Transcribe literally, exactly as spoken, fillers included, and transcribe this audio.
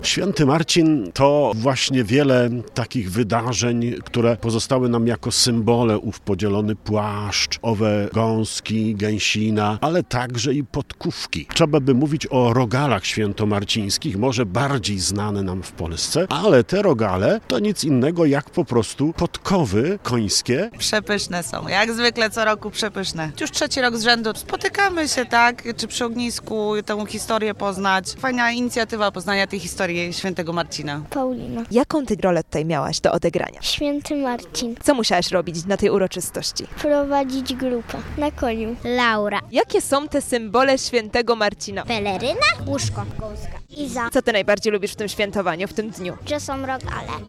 Święty Marcin to właśnie wiele takich wydarzeń, które pozostały nam jako symbole. Ów podzielony płaszcz, owe gąski, gęsina, ale także i podkówki. Trzeba by mówić o rogalach świętomarcińskich, może bardziej znane nam w Polsce, ale te rogale to nic innego jak po prostu podkowy końskie. Przepyszne są, jak zwykle co roku przepyszne. Już trzeci rok z rzędu spotykamy się, tak, czy przy ognisku tę historię poznać. Fajna inicjatywa poznania tej historii świętego Marcina. Paulina. Jaką ty rolę tutaj miałaś do odegrania? Święty Marcin. Co musiałaś robić na tej uroczystości? Prowadzić grupę na koniu. Laura. Jakie są te symbole świętego Marcina? Peleryna. Łóżko. Gąska. Iza. Co ty najbardziej lubisz w tym świętowaniu, w tym dniu? Że są rogale.